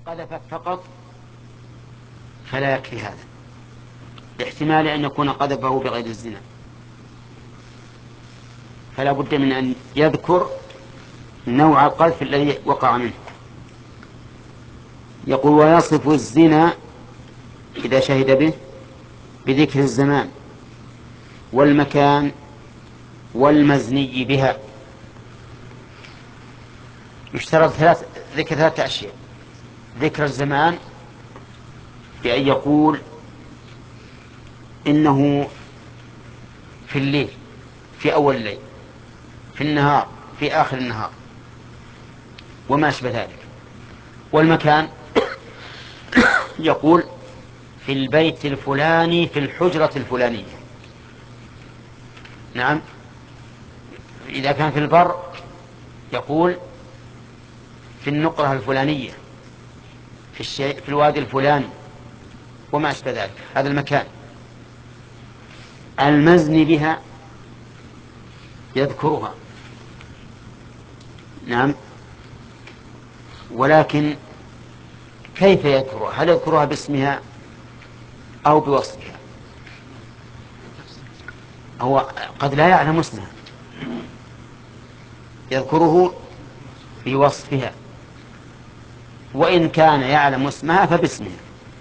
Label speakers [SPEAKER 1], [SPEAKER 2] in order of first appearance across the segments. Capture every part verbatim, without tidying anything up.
[SPEAKER 1] قذفت فقط فلا يكفي هذا، باحتمال أن يكون قذفه بغير الزنا، فلا بد من أن يذكر نوع القذف الذي وقع منه. يقول: ويصف الزنا إذا شهد به بذكر الزمان والمكان والمزني بها. يشترط ثلاث ذكر ثلاثة أشياء: ذكر الزمان بأن يقول إنه في الليل، في أول الليل، في النهار، في آخر النهار، وما أشبه ذلك. والمكان يقول في البيت الفلاني في الحجرة الفلانية. نعم. إذا كان في البر يقول في النقرة الفلانية، في الشيء في الوادي الفلاني، وما أشبه ذلك. هذا المكان. المزني بها يذكرها، نعم، ولكن كيف يذكرها؟ هل يذكرها باسمها أو بوصفها؟ هو قد لا يعلم اسمها، يذكره بوصفها، وإن كان يعلم اسمها فباسمها،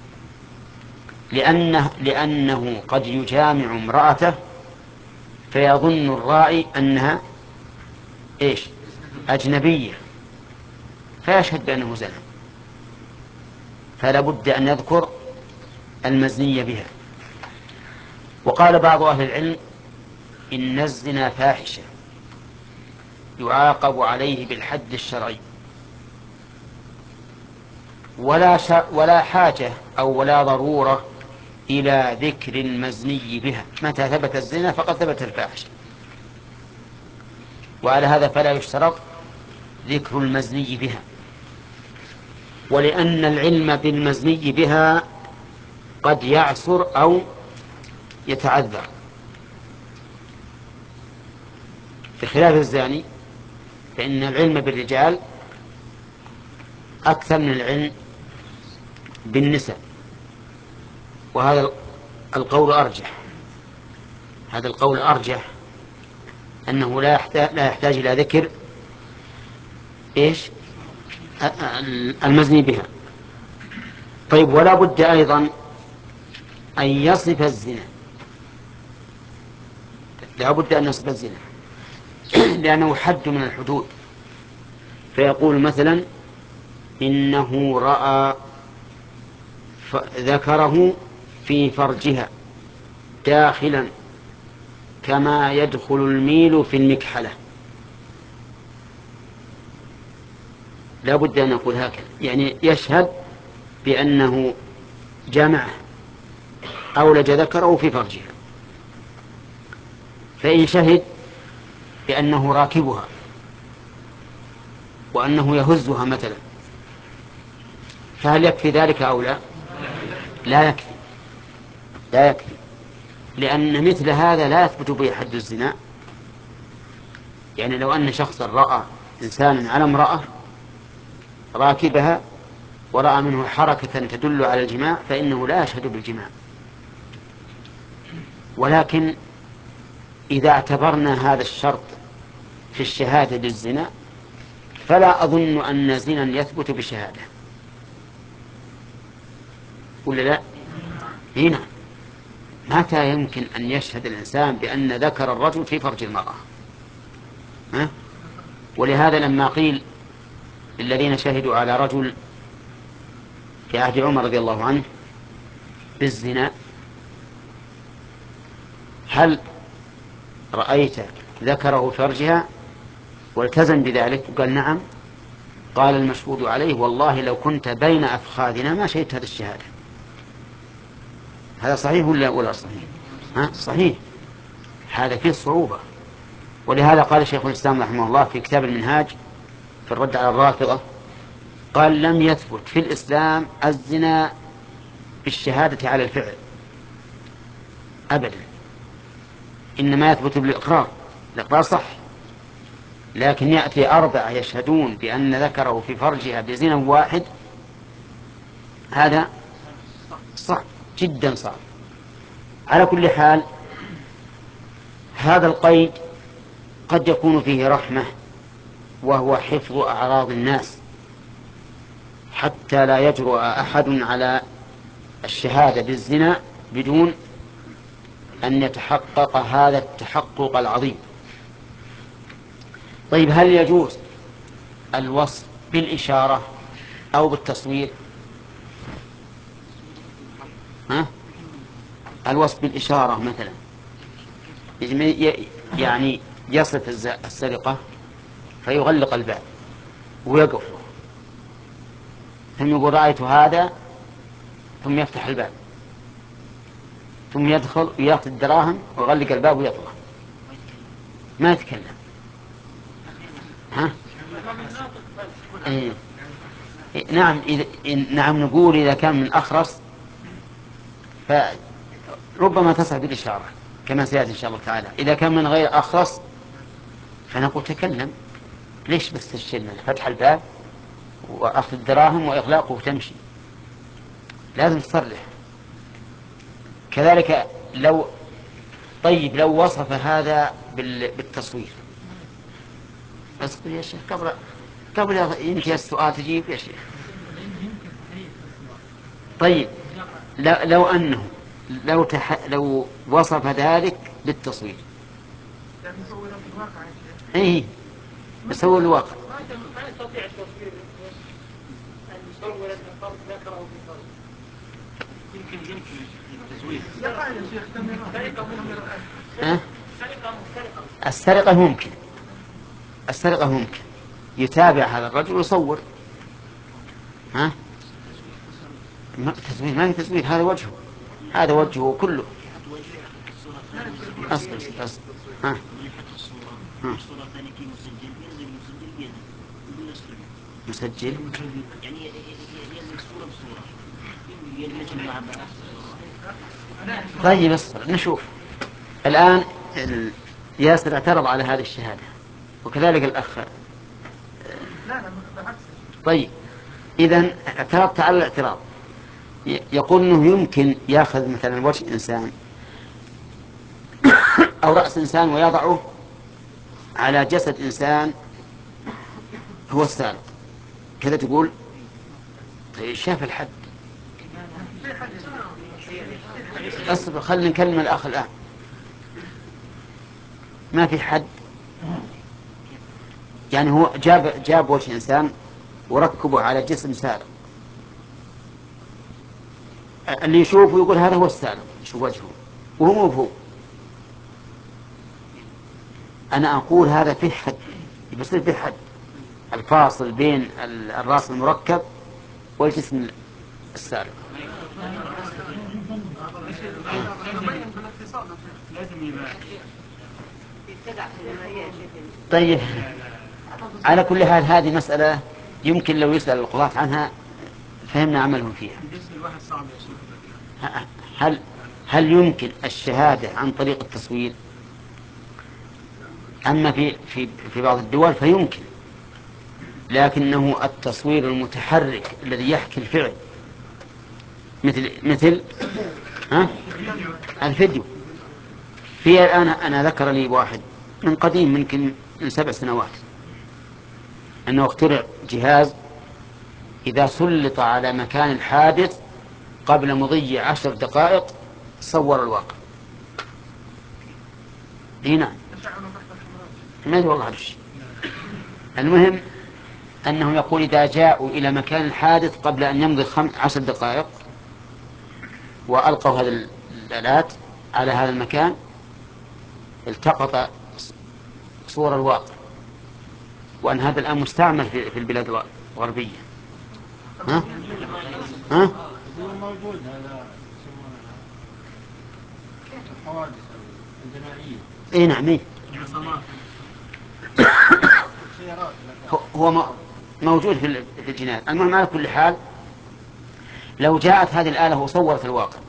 [SPEAKER 1] لأنه, لأنه قد يجامع امرأته فيظن الرائي أنها إيش؟ أجنبية، فيشهد بأنه زنى، فلا بد أن يذكر المزني بها. وقال بعض أهل العلم إن الزنا فاحشة يعاقب عليه بالحد الشرعي، ولا, ش... ولا حاجة أو ولا ضرورة إلى ذكر المزني بها. متى ثبت الزنا فقد ثبت الفاحشة، وعلى هذا فلا يشترط ذكر المزني بها، ولأن العلم بالمزني بها قد يعسر أو يتعذر، بخلاف الزاني فإن العلم بالرجال أكثر من العلم بالنساء، وهذا القول أرجح. هذا القول أرجح أنه لا يحتاج, لا يحتاج إلى ذكر إيش؟ المزني بها. طيب، ولا بد أيضا أن يصف الزنا، لا بد أن يصف الزنا لأنه حد من الحدود. فيقول مثلا إنه رأى ذكره في فرجها داخلا كما يدخل الميل في المكحلة. لا بد أن يقول هكذا، يعني يشهد بأنه جامعه أولج ذكره في فرجها. فإن شهد بأنه راكبها وأنه يهزها مثلا، فهل يكفي ذلك أو لا؟ لا يكفي، لا يكفي، لأن مثل هذا لا يثبت به حد الزنا. يعني لو أن شخصا رأى إنسانا على امرأة راكبها ورأى منه حركة تدل على الجماع فإنه لا يشهد بالجماع. ولكن إذا اعتبرنا هذا الشرط في الشهادة للزنا فلا أظن أن زنا يثبت بشهادة، ولا لا؟ هنا متى يمكن أن يشهد الإنسان بأن ذكر الرجل في فرج المرأة؟ ها؟ ولهذا لما قيل للذين شهدوا على رجل في عهد عمر رضي الله عنه بالزنا: هل رأيت ذكره فرجها؟ والتزم بذلك، قال: نعم. قال المشهود عليه: والله لو كنت بين أفخاذنا ما شهدت هذه الشهادة. هذا صحيح ولا ولا صحيح؟ ها؟ صحيح. هذا فيه صعوبة. ولهذا قال شيخ الإسلام رحمه الله في كتاب المنهاج في الرد على الرافضة، قال: لم يثبت في الإسلام الزنا بالشهادة على الفعل أبدا، إنما يثبت بالإقرار. الإقرار صح، لكن يأتي أربعة يشهدون بأن ذكره في فرجها بزنا واحد، هذا صعب جدا صعب. على كل حال هذا القيد قد يكون فيه رحمة، وهو حفظ أعراض الناس حتى لا يجرؤ أحد على الشهادة بالزنا بدون أن يتحقق هذا التحقق العظيم. طيب، هل يجوز الوصف بالإشارة أو بالتصوير؟ ها؟ الوصف بالإشارة مثلا يعني يصف السرقة فيغلق الباب ويقف له، ثم يقول رأيت هذا، ثم يفتح الباب، ثم يدخل ويأخذ الدراهم ويغلق الباب ويطلع، ما يتكلم. ها؟ إيه. نعم إذا نعم نقول إذا كان من أخرس فربما تصح بالإشارة كما سيأتي إن شاء الله تعالى. إذا كان من غير أخرس فنقول تكلم، ليش بس تشتري فتح الباب وأخذ الدراهم وإغلاقه وتمشي؟ لازم تصرح. كذلك لو طيب لو وصف هذا بالتصوير، اصبر يا شيخ قبل قبل ينتهي السؤال تجيب يا شيخ. طيب لو, لو أنه لو, تح... لو وصف ذلك بالتصوير، ايه يصور الواقع.
[SPEAKER 2] ما يستطيع التصوير أن يصور أن الفرد ذكره بفرد. يمكن يمكن التزوير.
[SPEAKER 1] أه؟ السرقة ممكن، السرقة ممكن يتابع هذا الرجل ويصور. ها؟ ما تزوير، ما في تزوير، هذا وجهه، هذا وجهه كله. أصبر أصبر. ها؟ مسجل يعني يلزم صورة بصورة يلزم مع بعض. طيب اصبر نشوف الآن. ياسر اعترض على هذه الشهادة وكذلك الأخ. طيب إذن اعترضت على الاعتراض. يقول أنه يمكن يأخذ مثلا وجه إنسان أو رأس إنسان ويضعه على جسد إنسان هو السارق، كذا تقول. طيب شاف الحد. أصبر خلينا نكلم الأخ الآن. ما في حد، يعني هو جاب جاب وجه إنسان وركبه على جسم سارق، اللي يشوفه يقول هذا هو السارق، يشوف وجهه وهو مو هو. أنا أقول هذا فيه حد، يصير فيه حد الفاصل بين الرأس المركب والجسم السارق. طيب على كل حال هذه مسألة يمكن لو يسأل القضاة عنها فهمنا عملهم فيها. هل هل يمكن الشهادة عن طريق التصوير؟ أما في في في بعض الدول فيمكن، لكنه التصوير المتحرك الذي يحكي الفعل مثل مثل ها الفيديو. في الآن أنا ذكر لي واحد من قديم يمكن من سبع سنوات أنه اخترع جهاز إذا سلط على مكان الحادث قبل مضي عشر دقائق صور الواقع. هنا ما أدري والله عرش. المهم أنه يقول إذا جاءوا إلى مكان الحادث قبل أن يمضي عشر دقائق وألقوا هذه الآلات على هذا المكان التقط صور الواقع، وأن هذا الآن مستعمل في البلاد الغربية. ها؟ ها؟
[SPEAKER 2] موجود هذا الحوادث الجنائية.
[SPEAKER 1] اي نعم. إيه؟ هو موجود في الجنائي. المهم على كل حال لو جاءت هذه الآلة وصورت الواقع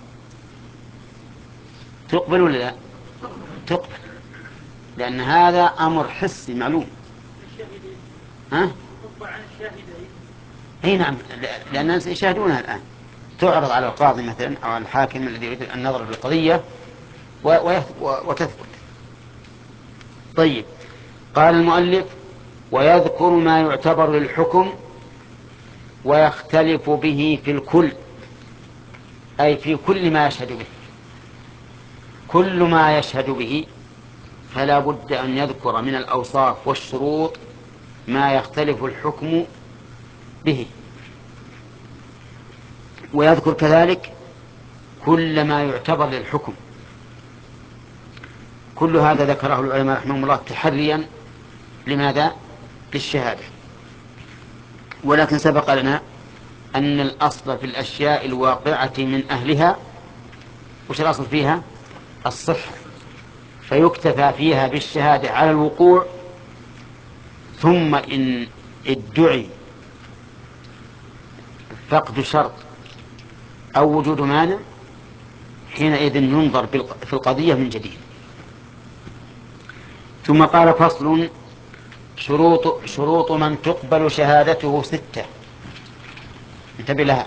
[SPEAKER 1] تقبل ولا لا؟ تقبل، لأن هذا أمر حسي معلوم. ها؟ اي نعم، لأن الناس يشاهدونها الآن. تعرض على القاضي مثلا أو على الحاكم الذي يريد النظر في القضية وتثبت. طيب، قال المؤلف: ويذكر ما يعتبر للحكم ويختلف به في الكل، أي في كل ما يشهد به، كل ما يشهد به فلا بد أن يذكر من الأوصاف والشروط ما يختلف الحكم به، ويذكر كذلك كل ما يعتبر للحكم. كل هذا ذكره العلماء رحمهم الله تحريا لماذا؟ للشهادة. ولكن سبق لنا أن الأصل في الأشياء الواقعة من أهلها، وش الأصل فيها؟ الصحة، فيكتفى فيها بالشهادة على الوقوع، ثم إن ادعي فقد شرط أو وجود مانع حينئذ ينظر في القضية من جديد. ثم قال: فصل: شروط, شروط من تقبل شهادته ستة. انتبه لها.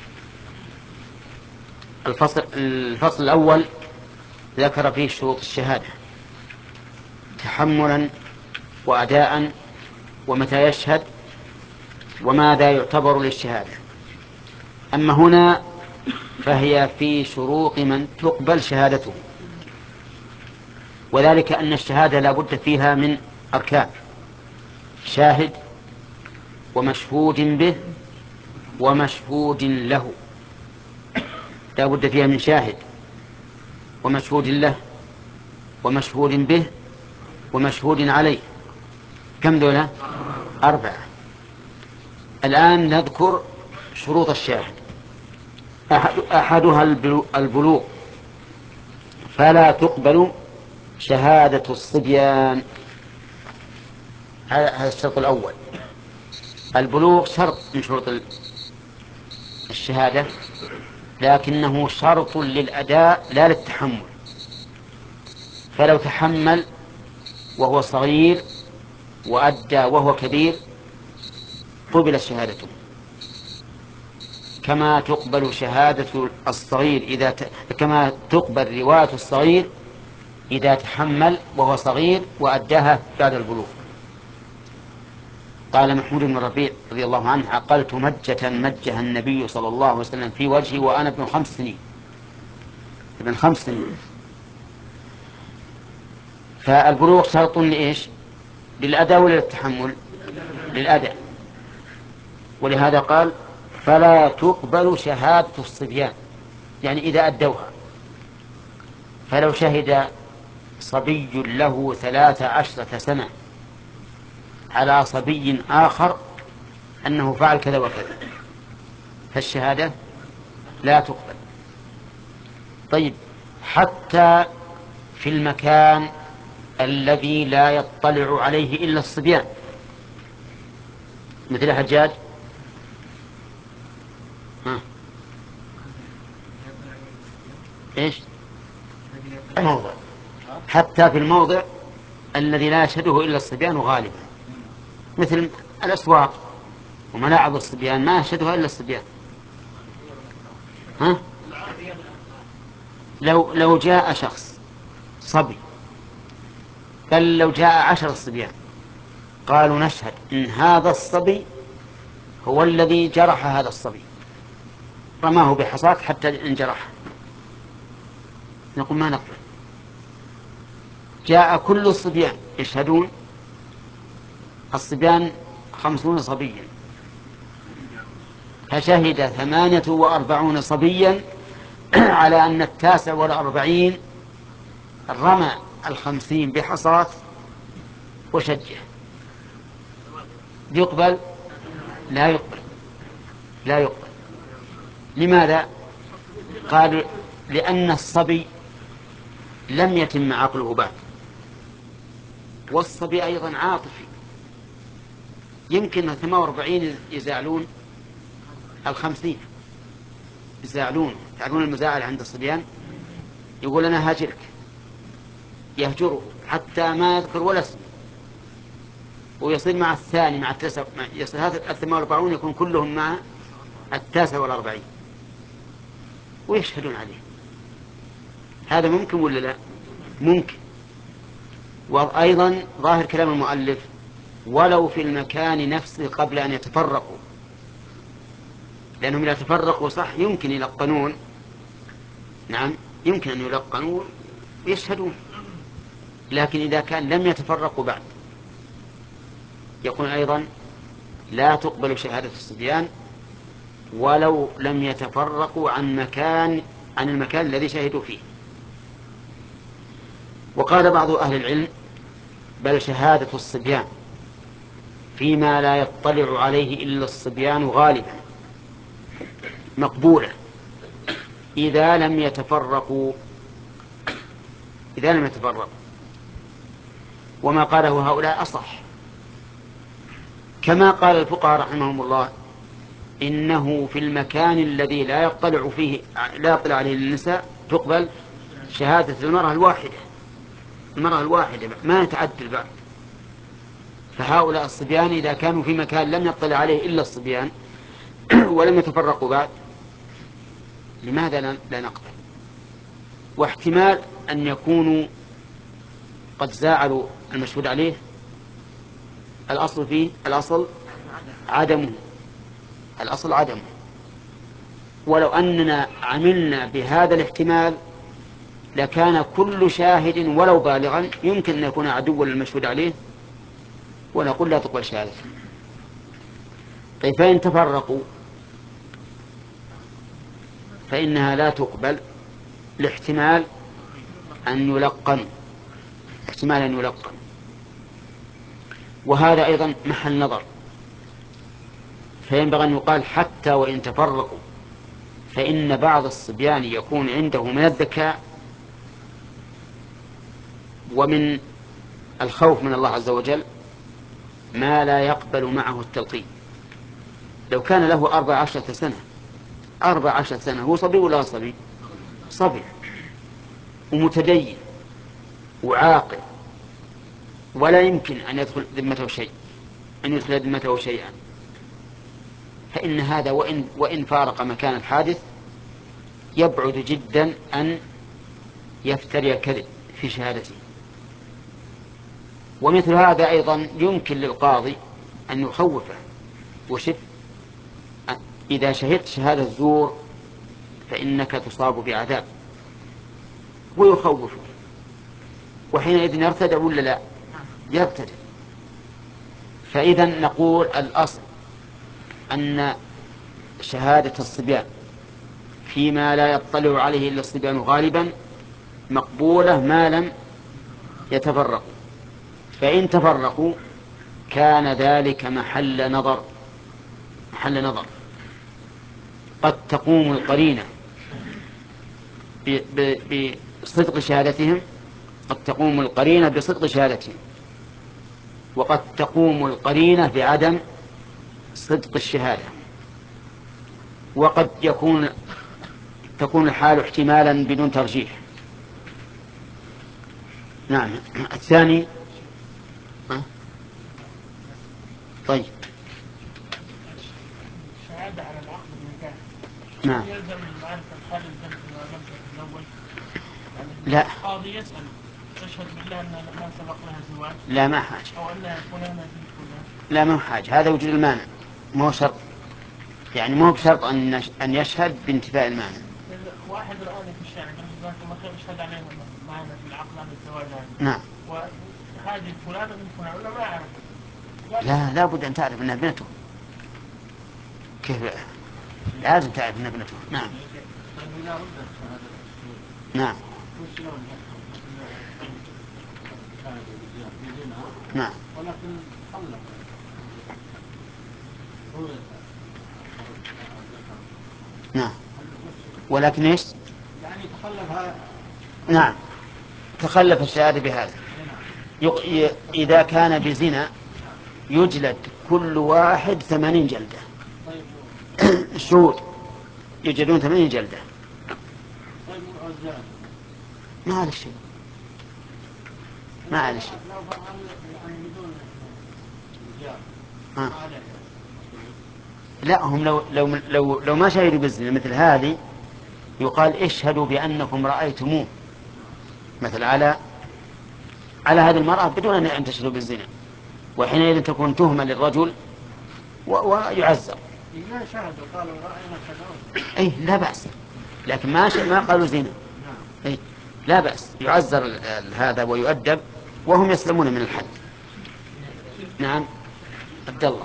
[SPEAKER 1] الفصل, الفصل الأول ذكر فيه شروط الشهادة تحملا وأداء ومتى يشهد وماذا يعتبر للشهادة. أما هنا فهي في شروط من تقبل شهادته، وذلك أن الشهادة لا بد فيها من أركان: شاهد ومشهود به ومشهود له. لا بد فيها من شاهد ومشهود له ومشهود به ومشهود عليه. كم ذولا؟ أربعة. الآن نذكر شروط الشاهد. أحد أحدها البلوغ، فلا تقبل شهادة الصبيان. هذا الشرط الأول. البلوغ شرط من شروط الشهادة، لكنه شرط للأداء لا للتحمل. فلو تحمل وهو صغير وأدى وهو كبير قبل شهادته، كما تقبل شهادة الصغير إذا ت... كما تقبل رواية الصغير إذا تحمل وهو صغير وأداها بعد البلوغ. قال محمود بن ربيع رضي الله عنه: عقلت مجة مجها النبي صلى الله عليه وسلم في وجهي وأنا ابن خمس سنين. ابن خمس سنين. فالبلوغ شرط لإيش؟ للأداء ولا للتحمل؟ للأداء. ولهذا قال: فلا تقبل شهادة الصبيان، يعني إذا أدوها. فلو شهد صبي له ثلاث عشرة سنة على صبي آخر أنه فعل كذا وكذا فالشهادة لا تقبل. طيب، حتى في المكان الذي لا يطلع عليه إلا الصبيان، مثل حجاج. ها. إيش؟ الموضع. حتى في الموضع الذي لا يشهده إلا الصبيان غالبا، مثل الأسواق وملاعب الصبيان ما يشهدها إلا الصبيان. ها؟ لو لو جاء شخص صبي، بل لو جاء عشر صبيان قالوا نشهد إن هذا الصبي هو الذي جرح هذا الصبي، رماه بحصاة حتى انجرح، نقول ما نقبل. جاء كل الصبيان يشهدون، الصبيان خمسون صبيا، فشهد ثمانية وأربعون صبيا على أن التاسع والأربعين رمى الخمسين بحصاة وشجه، يقبل؟ لا يقبل، لا يقبل. لماذا؟ قال: لأن الصبي لم يتم عقله بعد، والصبي أيضا عاطفي، يمكن ثمانية وأربعين يزعلون الخمسين، يزعلون. تعرفون المزاعل عند الصبيان؟ يقول أنا هاجرك، يهجره حتى ما يذكر ولا اسم، ويصير مع الثاني مع التاسع، يصير هذا الثمانية والأربعون يكون كلهم مع التاسع والأربعين. ويشهدون عليه. هذا ممكن ولا لا؟ ممكن. وأيضا ظاهر كلام المؤلف ولو في المكان نفسه قبل أن يتفرقوا، لأنهم إذا تفرقوا صح يمكن يلقنون، نعم يمكن أن يلقنوا ويشهدون، لكن إذا كان لم يتفرقوا بعد يكون أيضا لا تقبل شهادة الصبيان ولو لم يتفرقوا عن مكان عن المكان الذي شهدوا فيه. وقال بعض أهل العلم بل شهادة الصبيان فيما لا يطلع عليه إلا الصبيان غالبا مقبولة إذا لم يتفرقوا إذا لم يتفرقوا وما قاله هؤلاء أصح، كما قال الفقهاء رحمهم الله إنه في المكان الذي لا يطلع فيه لا يطلع عليه النساء تقبل شهادة المرأة الواحدة المرأة الواحدة ما يتعدل بعد. فهؤلاء الصبيان إذا كانوا في مكان لم يطلع عليه إلا الصبيان ولم يتفرقوا بعد لماذا لا نقبل؟ واحتمال أن يكونوا قد زاعلوا المشهود عليه، الأصل فيه الأصل عدمه الأصل عدمه ولو أننا عملنا بهذا الاحتمال لكان كل شاهد ولو بالغا يمكن أن يكون عدوا للمشهود عليه ونقول لا تقبل شهادته. طيب فإن تفرقوا فإنها لا تقبل لاحتمال أن يلقن احتمال أن يلقن وهذا أيضا محل نظر. فينبغي أن يقال حتى وإن تفرقوا فإن بعض الصبيان يكون عنده من الذكاء ومن الخوف من الله عز وجل ما لا يقبل معه التلقين. لو كان له أربع عشرة سنة أربع عشرة سنة هو صبي ولا صبي؟ صبي ومتدين وعاقل ولا يمكن أن يدخل ذمته شيء أن يدخل ذمته شيئا، فإن هذا وإن, وإن فارق مكان الحادث يبعد جدا أن يفتري الكذب في شهادته. ومثل هذا أيضا يمكن للقاضي أن يخوفه وشف إذا شهدت شهادة زور فإنك تصاب بعذاب ويخوفه، وحينئذ يرتدع ولا لا؟ يرتدع. فإذا نقول الأصل أن شهادة الصبيان فيما لا يطلع عليه إلا الصبيان غالبا مقبولة ما لم يتفرقوا. فإن تفرقوا كان ذلك محل نظر محل نظر قد تقوم القرينة بصدق شهادتهم قد تقوم القرينة بصدق شهادتهم وقد تقوم القرينة بعدم صدق الشهادة، وقد يكون تكون الحال احتمالا بدون ترجيح. نعم. الثاني أه؟ طيب
[SPEAKER 2] الشهادة على العقد النكاح
[SPEAKER 1] نعم.
[SPEAKER 2] يلزم المعرفة هل البنت لم تتزوج؟
[SPEAKER 1] لا.
[SPEAKER 2] القاضي يسأل تشهد بالله أن ما سبق لها زواج؟
[SPEAKER 1] لا ما حاجة.
[SPEAKER 2] أو أنها فلانة بنت فلان؟
[SPEAKER 1] لا ما حاجة، هذا وجود المانع ما هو شرط، يعني ما هو بشرط أن أن يشهد بانتفاء المانع.
[SPEAKER 2] واحد رآني في الشارع قال جزاك الله خير اشهد عليها معنا في العقد عن الزواج هذا.
[SPEAKER 1] نعم.
[SPEAKER 2] وهذه فلانة بنت فلان ولا ما أعرف؟
[SPEAKER 1] لا لا بد أن تعرف أنها ابنته. كيف لازم تعرف أنها ابنته. نعم. نعم. نعم.
[SPEAKER 2] ولكن خلق
[SPEAKER 1] نعم. ولكن ايش؟
[SPEAKER 2] يعني تخلف.
[SPEAKER 1] نعم تخلف الشهادة بهذا. يق... إذا كان بزنا يجلد كل واحد ثمانين جلدة. الشهود يجلدون ثمانين جلدة. ما على شيء ما على شيء. آه. لا هم لو لو لو لو ما شهدوا بالزنا مثل هذه يقال اشهدوا بأنكم رأيتموه مثل على على هذه المرأة بدون أن تشهدوا بالزنا، وحينئذ تكون تهمة للرجل ويعذر.
[SPEAKER 2] ما شاهدوا قالوا رأينا كذا.
[SPEAKER 1] أي لا بأس، لكن ما ما قالوا زنا. أي لا بأس، يعذر هذا ويؤدب وهم يسلمون من الحد. نعم عبد الله.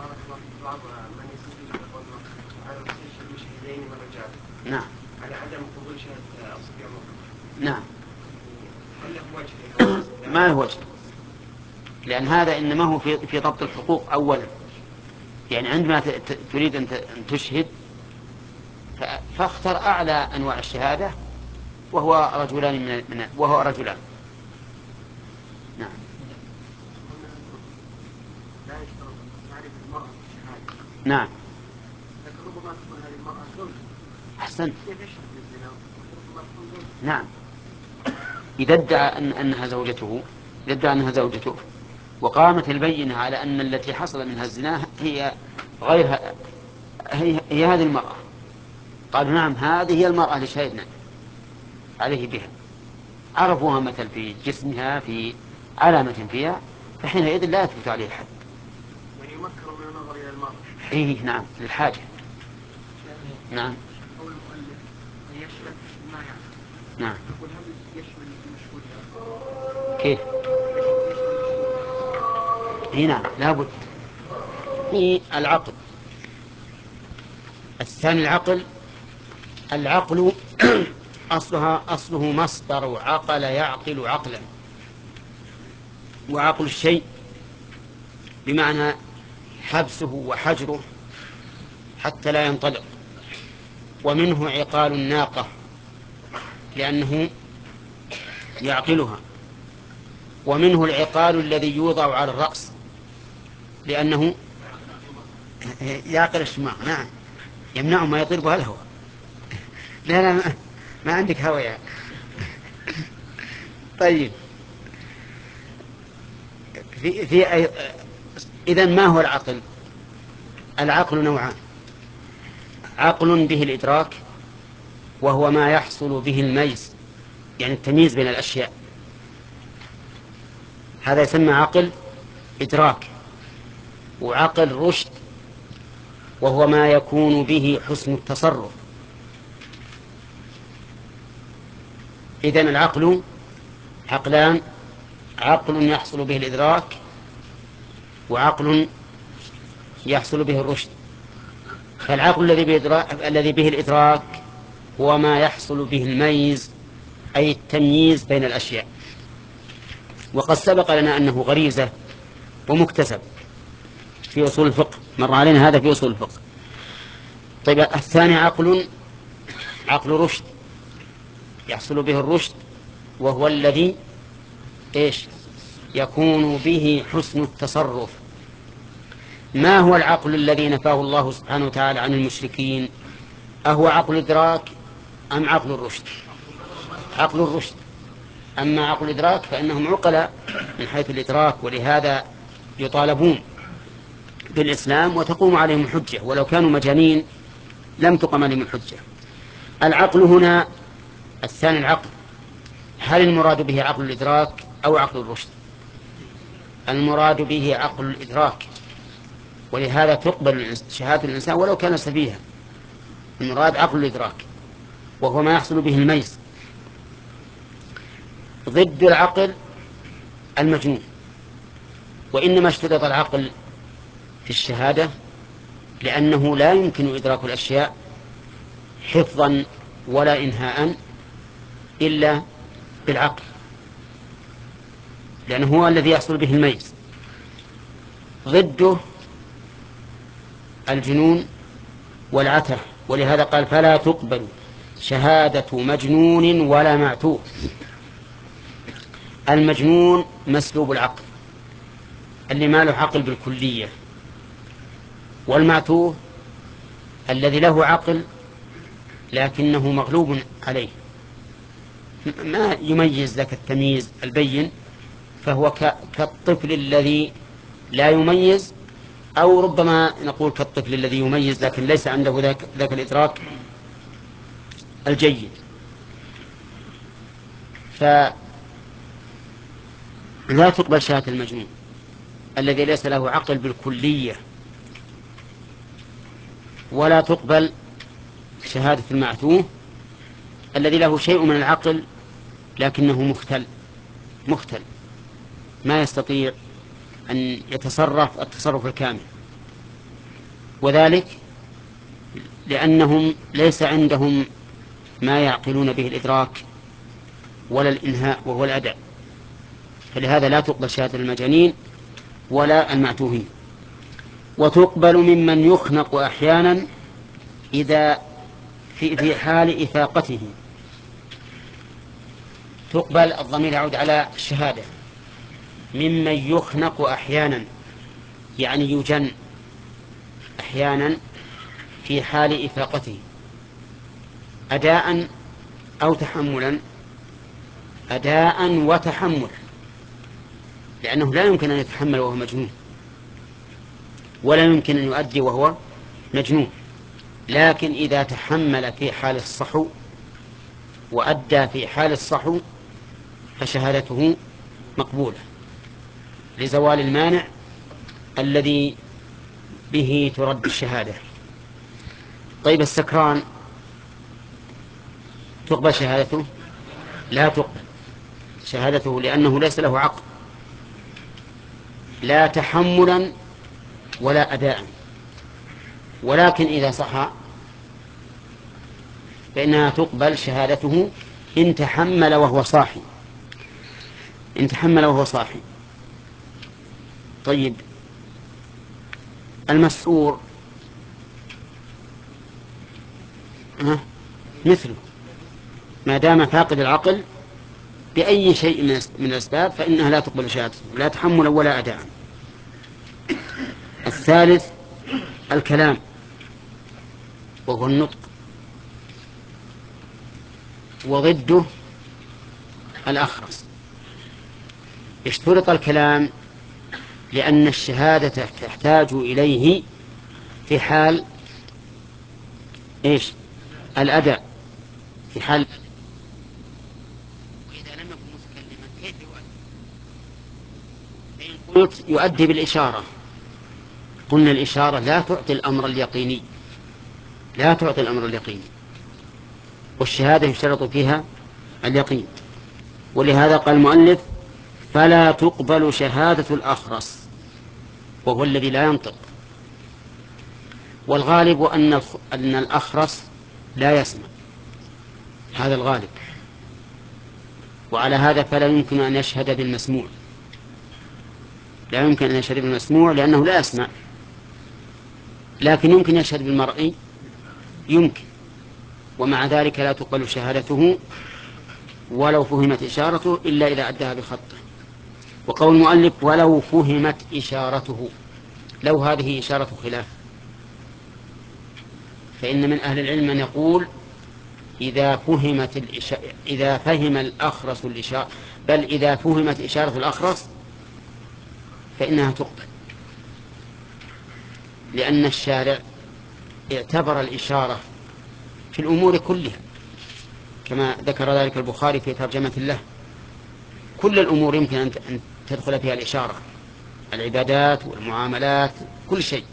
[SPEAKER 1] نعم.
[SPEAKER 3] على عدم قبول شهادة أصبع مؤمن.
[SPEAKER 1] نعم.
[SPEAKER 3] هل له وجه؟
[SPEAKER 1] ما له وجه، لأن هذا إنما هو في في ضبط الحقوق أولا. يعني عندما تريد أن تشهد فاختر أعلى أنواع الشهادة وهو رجلان من وهو رجلان. نعم.
[SPEAKER 3] لا يشترط معرفة المرأة بالشهادة.
[SPEAKER 1] نعم.
[SPEAKER 3] لكن ربما تكون هذه المرأة زوجة.
[SPEAKER 1] أحسنت.
[SPEAKER 3] كيف يشهد بالزنا؟ ربما تكون زوجة.
[SPEAKER 1] نعم. إذا ادعى أن أنها زوجته، إذا ادعى أنها زوجته وقامت البينة على أن التي حصل منها الزنا هي غير هي, هي هذه المرأة، قالوا نعم هذه هي المرأة اللي شهدنا عليه بها، عرفوها مثل في جسمها في علامة فيها، فحينئذ لا يثبت عليه الحد.
[SPEAKER 3] يعني يمكن من النظر إلى المرأة.
[SPEAKER 1] إيه نعم للحاجة. نعم.
[SPEAKER 3] قول المؤلف أن يشهد ما يعلم.
[SPEAKER 1] نعم.
[SPEAKER 3] يقول هل يشمل المشهود؟
[SPEAKER 1] كيف؟ اي نعم لابد. في العقل الثاني العقل العقل أصلها أصله مصدر عقل يعقل عقلا، وعقل الشيء بمعنى حبسه وحجره حتى لا ينطلق، ومنه عقال الناقة لأنه يعقلها، ومنه العقال الذي يوضع على الرأس لأنه يعقل الشماغ. نعم يمنعه ما يطير بها الهواء. لا لا ما, ما عندك هواء يعني. طيب في في إذن ما هو العقل؟ العقل نوعان: عقل به الإدراك وهو ما يحصل به الميز، يعني التمييز بين الأشياء، هذا يسمى عقل إدراك. وعقل رشد وهو ما يكون به حسن التصرف. إذن العقل عقلان: عقل يحصل به الإدراك وعقل يحصل به الرشد. فالعقل الذي به, الذي به الإدراك هو ما يحصل به الميز، أي التمييز بين الأشياء، وقد سبق لنا أنه غريزة ومكتسب في أصول الفقه، مر علينا هذا في أصول الفقه. طيب الثاني عقل عقل رشد يحصل به الرشد، وهو الذي إيش يكون به حسن التصرف. ما هو العقل الذي نفاه الله سبحانه وتعالى عن المشركين؟ أهو عقل الإدراك أم عقل الرشد؟ عقل الرشد. أما عقل الإدراك فإنهم عقلاء من حيث الإدراك، ولهذا يطالبون بالإسلام وتقوم عليهم الحجة، ولو كانوا مجانين لم تقم عليهم الحجة. العقل هنا الثاني العقل، هل المراد به عقل الإدراك أو عقل الرشد؟ المراد به عقل الإدراك، ولهذا تقبل شهادة الإنسان ولو كان سفيها. المراد عقل الإدراك وهو ما يحصل به الميز. ضد العقل المجنون، وإنما اشترط العقل في الشهادة لأنه لا يمكن إدراك الأشياء حفظا ولا إنهاء إلا بالعقل، لأنه هو الذي يحصل به الميز. ضده الجنون والعته، ولهذا قال فلا تقبل شهادة مجنون ولا معتوه. المجنون مسلوب العقل اللي ما له عقل بالكلية، والمعتوه الذي له عقل لكنه مغلوب عليه ما يميز ذاك التمييز البين، فهو كالطفل الذي لا يميز، أو ربما نقول كالطفل الذي يميز لكن ليس عنده ذاك, ذاك الإدراك الجيد. فلا تقبل شهادة المجنون الذي ليس له عقل بالكلية، ولا تقبل شهادة المعتوه الذي له شيء من العقل لكنه مختل مختل ما يستطيع أن يتصرف التصرف الكامل، وذلك لأنهم ليس عندهم ما يعقلون به الإدراك ولا الإنهاء وهو الأداء، فلهذا لا تقبل شهادة المجانين ولا المعتوهين. وتقبل ممن يخنق أحيانا إذا في, في حال إفاقته. تقبل الضمير يعود على الشهادة. ممن يخنق أحيانا يعني يجن أحيانا في حال إفاقته، أداء أو تحملا، أداء وتحمل، لأنه لا يمكن أن يتحمل وهو مجنون، ولا يمكن أن يؤدي وهو مجنون، لكن إذا تحمل في حال الصحو وأدى في حال الصحو فشهادته مقبولة لزوال المانع الذي به ترد الشهادة. طيب السكران تقبل شهادته؟ لا تقبل شهادته لأنه ليس له عقل لا تحملا ولا أداء، ولكن إذا صح فإنها تقبل شهادته إن تحمل وهو صاحي إن تحمل وهو صاحي. طيب المسحور مثله ما دام فاقد العقل بأي شيء من الأسباب فإنها لا تقبل شهادته لا تحمل ولا أداء. الثالث الكلام وهو النطق، وضده الأخرس. اشترط الكلام لأن الشهادة تحتاج إليه في حال إيش؟ الأداء، في حال وإذا لم يكن متكلما كيف يؤدي؟ فإن قلت يؤدي بالإشارة قلنا الإشارة لا تعطي الأمر اليقيني لا تعطي الأمر اليقيني والشهادة يشترط فيها اليقين. ولهذا قال المؤلف فلا تقبل شهادة الأخرس وهو الذي لا ينطق، والغالب أن أن الأخرس لا يسمع، هذا الغالب، وعلى هذا فلا يمكن أن يشهد بالمسموع لا يمكن أن يشهد بالمسموع لأنه لا يسمع، لكن يمكن يشهد بالمرئي يمكن، ومع ذلك لا تقبل شهادته ولو فهمت إشارته إلا إذا أداها بخطه. وقول المؤلف ولو فهمت إشارته، لو هذه إشارة خلاف، فإن من أهل العلم من يقول إذا فهمت الإشارة إذا فهم الأخرس الإشارة بل إذا فهمت إشارة الأخرس فإنها تقبل، لأن الشارع اعتبر الإشارة في الأمور كلها كما ذكر ذلك البخاري في ترجمة له. كل الأمور يمكن أن تدخل فيها الإشارة، العبادات والمعاملات كل شيء.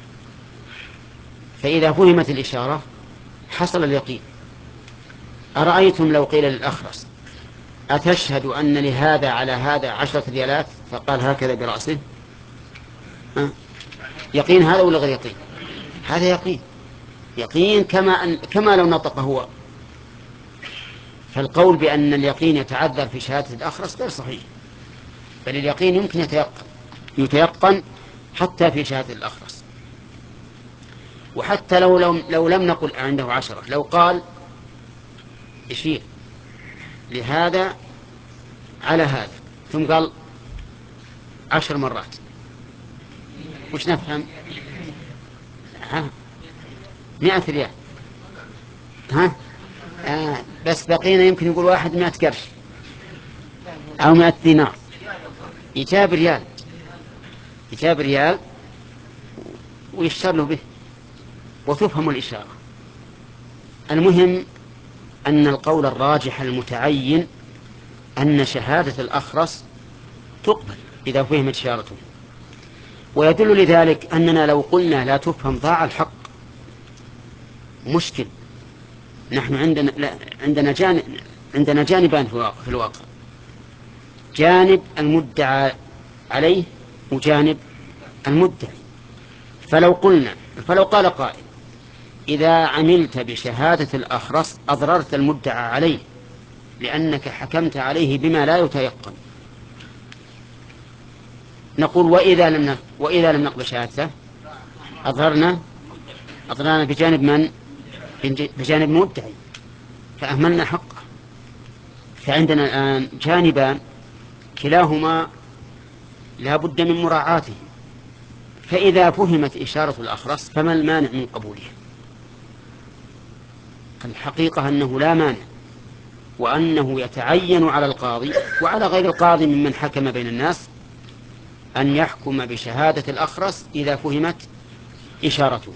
[SPEAKER 1] فإذا فهمت الإشارة حصل اليقين. أرأيتم لو قيل للأخرس أتشهد أن لهذا على هذا عشرة ريالات فقال هكذا برأسه، ها؟ يقين هذا ولا غير يقين؟ هذا يقين يقين كما أن كما لو نطق هو. فالقول بأن اليقين يتعذر في شهادة الأخرس غير صحيح، بل اليقين يمكن يتيقن يتيقن حتى في شهادة الأخرس. وحتى لو, لو, لو لم نقل عنده عشرة، لو قال يشير لهذا على هذا ثم قال عشر مرات وش نفهم؟ ها مئة ريال، ها آه بس بقينا يمكن يقول واحد مئة قرش أو مئة دينار، يجاب ريال يجاب ريال ويشتر له به وتفهم الإشارة. المهم أن القول الراجح المتعين أن شهادة الأخرس تقبل إذا فهمت إشارته. ويدل لذلك أننا لو قلنا لا تفهم ضاع الحق مشكل. نحن عندنا لا عندنا جانب عندنا جانبان في الواقع، جانب المدعى عليه وجانب المدعي. فلو قلنا فلو قال قائل إذا عملت بشهادة الأخرس أضررت المدعى عليه لأنك حكمت عليه بما لا يتيقن، نقول وإذا لم وإذا لم نقبل شهادته أضررنا أضررنا بجانب من؟ بجانب المدعي، فأهملنا حقه. فعندنا الآن جانبان كلاهما لا بد من مراعاته. فإذا فهمت إشارة الأخرس فما المانع من قبولها؟ الحقيقة أنه لا مانع، وأنه يتعين على القاضي وعلى غير القاضي ممن حكم بين الناس أن يحكم بشهادة الأخرس إذا فهمت إشارته.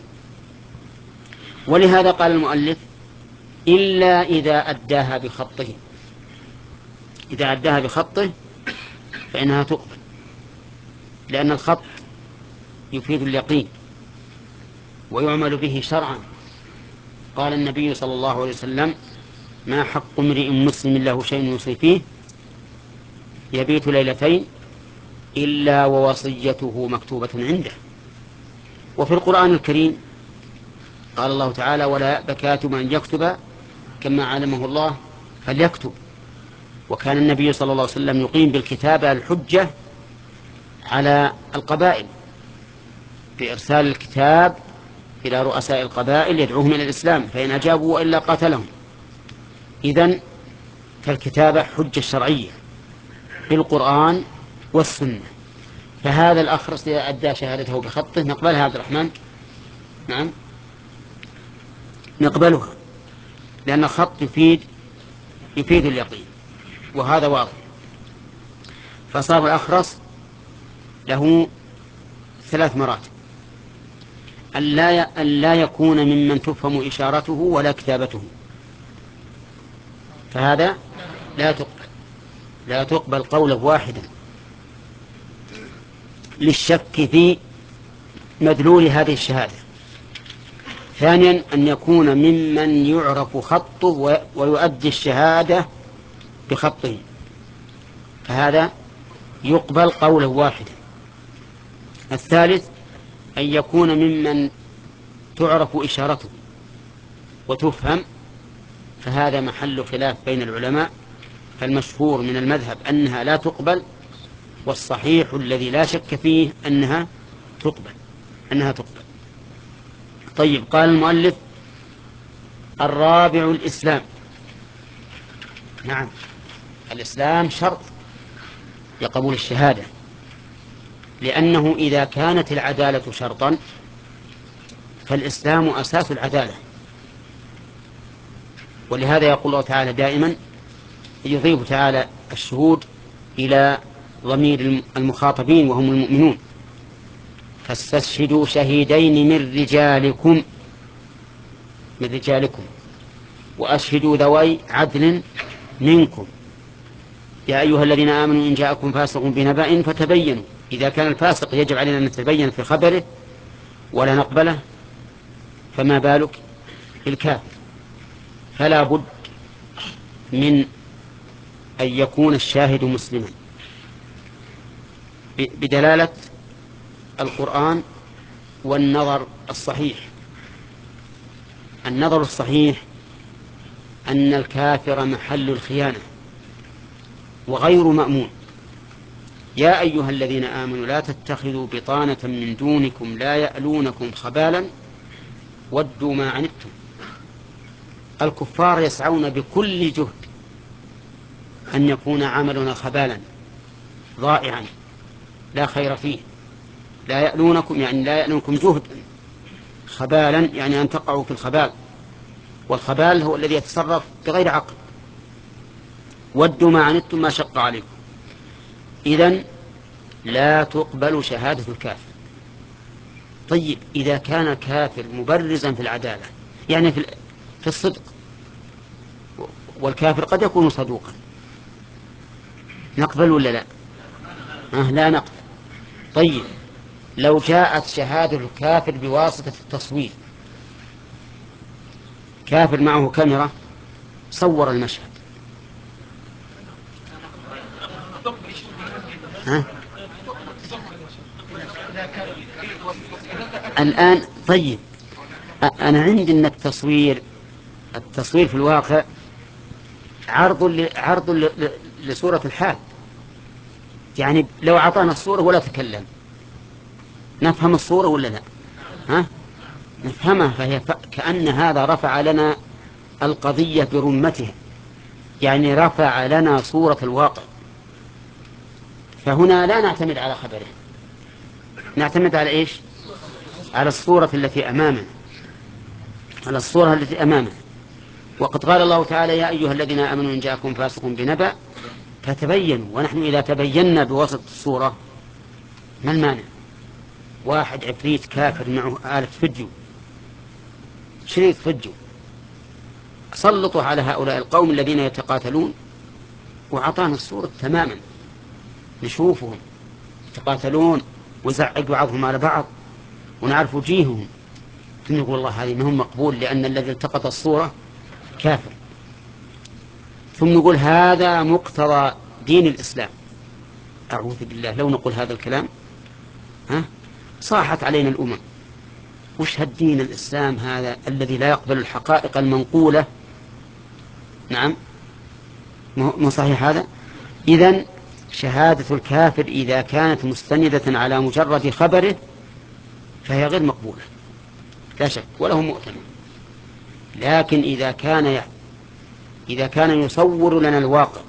[SPEAKER 1] ولهذا قال المؤلف إلا إذا أداها بخطه. إذا أداها بخطه فإنها تقبل، لأن الخط يفيد اليقين ويعمل به شرعا. قال النبي صلى الله عليه وسلم ما حق امرئ مسلم له شيء يوصي فيه يبيت ليلتين إلا ووصيته مكتوبة عنده. وفي القرآن الكريم قال الله تعالى ولا يأبى كاتب أن يكتب كما علمه الله فليكتب. وكان النبي صلى الله عليه وسلم يقيم بالكتابة الحجة على القبائل بإرسال الكتاب إلى رؤساء القبائل يدعوهم إلى الإسلام، فإن أجابوا وإلا قاتلهم. إذن فالكتابة حجة شرعية بالقرآن والسنة. فهذا الأخرس إذا أدى شهادته بخطه نقبلها عبد الرحمن؟ نعم نقبلها، لأن الخط يفيد يفيد اليقين، وهذا واضح. فصار الأخرس له ثلاث مراتب: أن لا يكون ممن تفهم إشارته ولا كتابته، فهذا لا تقبل لا تقبل قولا واحدا للشك في مدلول هذه الشهادة. ثانيا أن يكون ممن يعرف خطه ويؤدي الشهادة بخطه، فهذا يقبل قولا واحدا. الثالث أن يكون ممن تعرف إشارته وتفهم، فهذا محل خلاف بين العلماء، فالمشهور من المذهب أنها لا تقبل، والصحيح الذي لا شك فيه أنها تقبل أنها تقبل. طيب، قال المؤلف الرابع الإسلام. نعم، الإسلام شرط لقبول الشهادة، لأنه إذا كانت العدالة شرطا فالإسلام أساس العدالة. ولهذا يقول الله تعالى دائما يضيف تعالى الشهود إلى ضمير المخاطبين وهم المؤمنون: فاستشهدوا شهيدين من رجالكم من رجالكم وأشهدوا ذوي عدل منكم يا أيها الذين آمنوا إن جاءكم فاسق بنبأ فتبينوا. إذا كان الفاسق يجب علينا أن نتبين في خبره ولا نقبله، فما بالك بالكافر؟ فلا بد من أن يكون الشاهد مسلما بدلالة القرآن والنظر الصحيح. النظر الصحيح أن الكافر محل الخيانة وغير مأمون. يا أيها الذين آمنوا لا تتخذوا بطانة من دونكم لا يألونكم خبالا ودوا ما عنتم. الكفار يسعون بكل جهد أن يكون عملنا خبالا ضائعا لا خير فيه. لا يألونكم يعني لا يألونكم جهدا، خبالا يعني أن تقعوا في الخبال، والخبال هو الذي يتصرف بغير عقل. ودوا ما عنتم ما شق عليكم. إذن لا تقبل شهادة الكافر. طيب، إذا كان الكافر مبرزا في العدالة، يعني في في الصدق والكافر قد يكون صدوقا، نقبل ولا لا؟ أه لا نقبل. طيب لو جاءت شهادة الكافر بواسطة التصوير، كافر معه كاميرا صور المشهد، ها؟ الآن طيب أنا عندي أن التصوير التصوير في الواقع عرض ل... عرض ل... لصورة الحال، يعني لو أعطانا الصورة ولا تكلم نفهم الصورة ولا لا؟ ها؟ نفهمها. فهي ف... كأن هذا رفع لنا القضية برمتها، يعني رفع لنا صورة الواقع. فهنا لا نعتمد على خبره، نعتمد على إيش؟ على الصورة التي أمامنا، على الصورة التي أمامنا. وقد قال الله تعالى: يا أيها الذين آمنوا إن جاءكم فاسق بنبأ فتبينوا. ونحن إذا تبينا بوسط الصورة ما المانع؟ واحد عفريت كافر معه آلة فيديو، شريط فيديو، سلطوا على هؤلاء القوم الذين يتقاتلون وعطانا الصورة تماما، نشوفهم يتقاتلون ويزعق بعضهم على بعض ونعرف وجيههم، ثم نقول والله هذه ما هم مقبول لأن الذي التقط الصورة كافر. ثم نقول هذا مقتضى دين الإسلام. أعوذ بالله، لو نقول هذا الكلام ها صاحت علينا الأمم. وش هالدين الإسلام هذا الذي لا يقبل الحقائق المنقولة؟ نعم مو صحيح هذا. إذن شهادة الكافر إذا كانت مستندة على مجرد خبره فهي غير مقبولة لا شك، وله مؤتمن. لكن إذا كان يعني إذا كان يصور لنا الواقع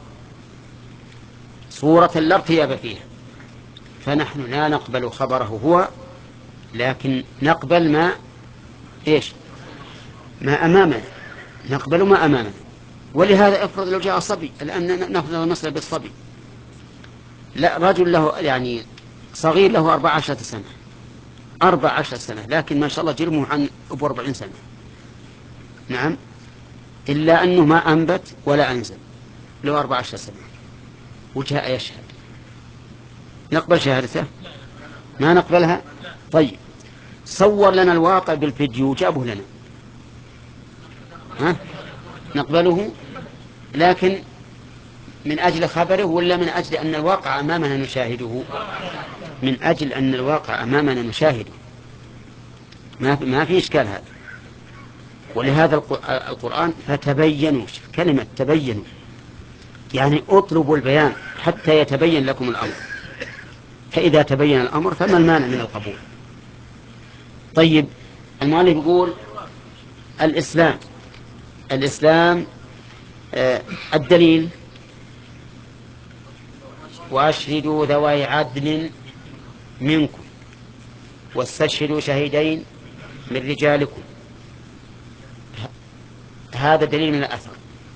[SPEAKER 1] صورة لا ارتياب فيها فنحن لا نقبل خبره هو، لكن نقبل ما إيش ما أمامنا، نقبل ما أمامنا. ولهذا افرض لو جاء صبي، الآن نأخذ المسألة بالصبي، لا رجل له يعني صغير له أربع عشرة سنة أربع عشرة سنة لكن ما شاء الله جرمه عن أبو أربعين سنة، نعم، إلا أنه ما أنبت ولا أنزل، له أربع عشرة سنة وجاء يشهد، نقبل شهادته؟ ما نقبلها. طيب صور لنا الواقع بالفيديو جابه لنا، ها نقبله، لكن من أجل خبره ولا من أجل أن الواقع أمامنا نشاهده؟ من أجل أن الواقع أمامنا نشاهده، ما في, ما في إشكال هذا. ولهذا القرآن فتبينوا، كلمة تبينوا يعني اطلبوا البيان حتى يتبين لكم الأمر، فإذا تبين الأمر فما المانع من القبول. طيب المؤلف يقول الإسلام الإسلام آه الدليل: وأشهدوا ذوي عدل منكم واستشهدوا شهيدين من رجالكم. هذا دليل من الأثر.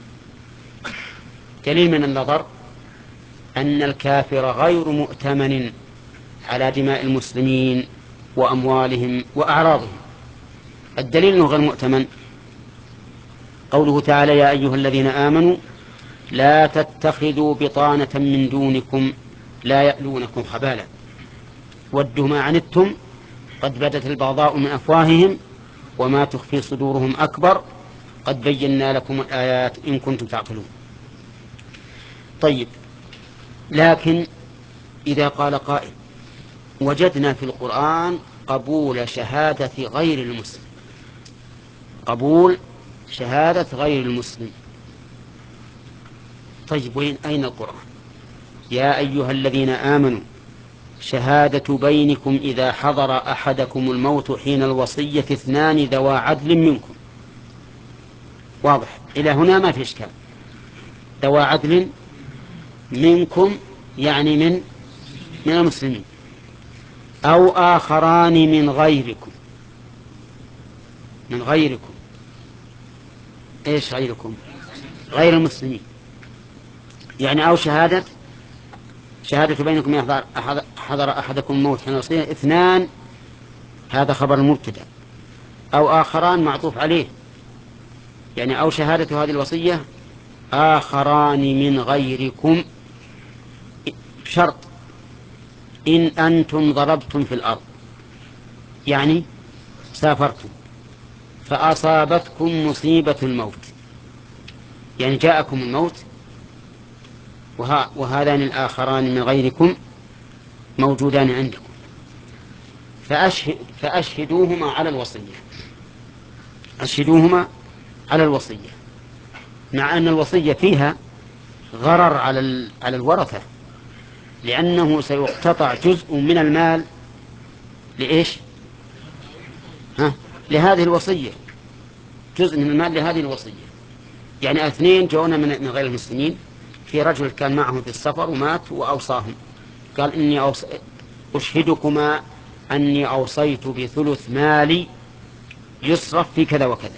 [SPEAKER 1] دليل من النظر أن الكافر غير مؤتمن على دماء المسلمين وأموالهم وأعراضهم. الدليل أنه غير مؤتمن قوله تعالى: يا أيها الذين آمنوا لا تتخذوا بطانة من دونكم لا يألونكم خبالا ودوا ما عنتم قد بدت البغضاء من أفواههم وما تخفي صدورهم أكبر قد بينا لكم الآيات إن كنتم تعقلون. طيب لكن إذا قال قائل: وجدنا في القرآن قبول شهادة غير المسلم، قبول شهادة غير المسلم، طيب وين أين القرآن؟ يا أيها الذين آمنوا شهادة بينكم إذا حضر أحدكم الموت حين الوصية اثنان ذوى عدل منكم. واضح إلى هنا ما في إشكال. ذوى عدل منكم يعني من من المسلمين، أو آخران من غيركم. من غيركم إيش غيركم؟ غير المسلمين، يعني أو شهادة شهادة بينكم يحضر حضر أحدكم الموت حين الوصية اثنان، هذا خبر المبتدأ، أو آخران معطوف عليه، يعني أو شهادة هذه الوصية آخران من غيركم شرط إن أنتم ضربتم في الأرض، يعني سافرتم فأصابتكم مصيبة الموت، يعني جاءكم الموت وهذان الآخران من غيركم موجودان عندكم، فأشهد فأشهدوهما على الوصية، أشهدوهما على الوصية، مع أن الوصية فيها غرر على على الورثة، لأنه سيقتطع جزء من المال لإيش؟ ها؟ لهذه الوصية، جزء من المال لهذه الوصية. يعني اثنين جاءونا من غير المسلمين، في رجل كان معهم في السفر ومات وأوصاهم، قال إني أوص... أشهدكما أني أوصيت بثلث مالي يصرف في كذا وكذا،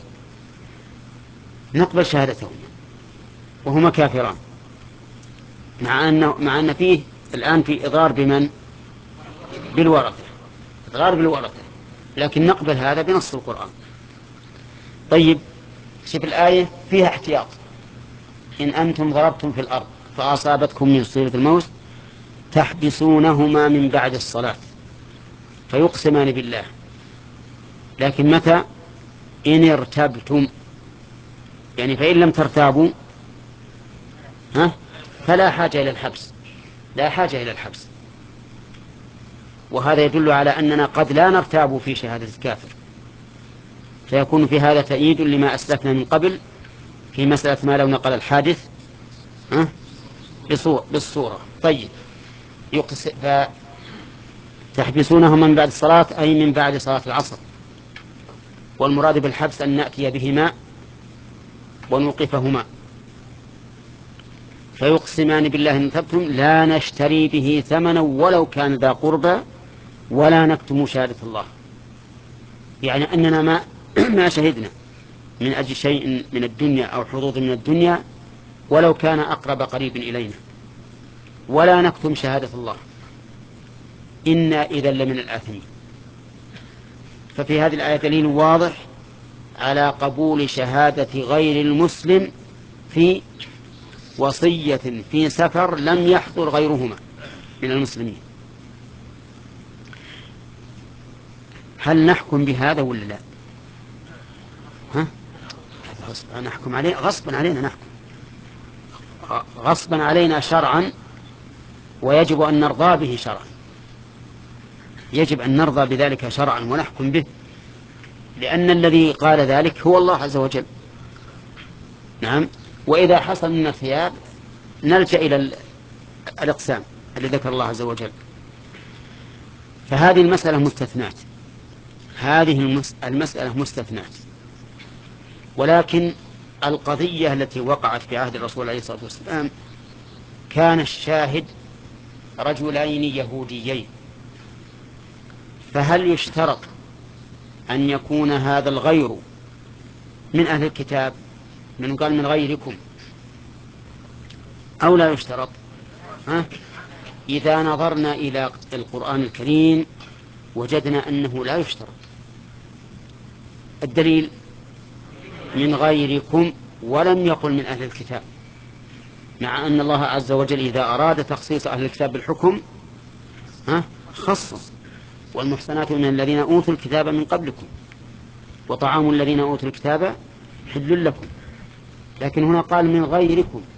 [SPEAKER 1] نقبل شهادتهما وهما كافران، مع أن مع أن فيه الآن في إضرار بمن؟ بالورثة، إضرار بالورثة، لكن نقبل هذا بنص القرآن. طيب شوف الآية فيها احتياط، إن أنتم ضربتم في الأرض فأصابتكم مصيبة الموت تحبسونهما من بعد الصلاة فيقسمان بالله، لكن متى؟ إن ارتبتم، يعني فإن لم ترتابوا ها فلا حاجة إلى الحبس، لا حاجة إلى الحبس. وهذا يدل على أننا قد لا نرتاب في شهادة الكافر، فيكون في هذا تأييد لما أسلفنا من قبل في مسألة ما لو نقل الحادث ها بالصورة. طيب فتحبسونهم من بعد الصلاة أي من بعد صلاة العصر، والمراد بالحبس أن نأتي بهما ونوقفهما. فيقسمان بالله إن تبتم لا نشتري به ثمنا ولو كان ذا قربى ولا نكتم شهادة الله، يعني أننا ما ما شهدنا من أجل شيء من الدنيا أو حظوظ من الدنيا ولو كان أقرب قريب إلينا، ولا نكتم شهادة الله، إنا إذا لمن الآثمين. ففي هذه الآية دليل واضح على قبول شهادة غير المسلم في وصية في سفر لم يحضر غيرهما من المسلمين. هل نحكم بهذا ولا لا؟ ها؟ نحكم عليه غصبا علينا، نحكم غصبا علينا شرعا، ويجب أن نرضى به شرعا، يجب أن نرضى بذلك شرعا ونحكم به، لأن الذي قال ذلك هو الله عز وجل. نعم. وإذا حصل من الخيار نلجأ إلى الإقسام الذي ذكر الله عز وجل. فهذه المسألة مستثنات، هذه المسألة مستثنات، ولكن القضية التي وقعت في عهد الرسول عليه الصلاة والسلام كان الشاهد رجلين يهوديين، فهل يشترط أن يكون هذا الغير من أهل الكتاب، من قال من غيركم، أو لا يشترط؟ ها؟ إذا نظرنا إلى القرآن الكريم وجدنا أنه لا يشترط. الدليل من غيركم ولم يقل من أهل الكتاب، مع أن الله عز وجل إذا أراد تخصيص أهل الكتاب بالحكم ها خصص، والمحصنات من الذين أوتوا الكتاب من قبلكم وطعام الذين أوتوا الكتاب حل لكم، لكن هنا قال من غيركم،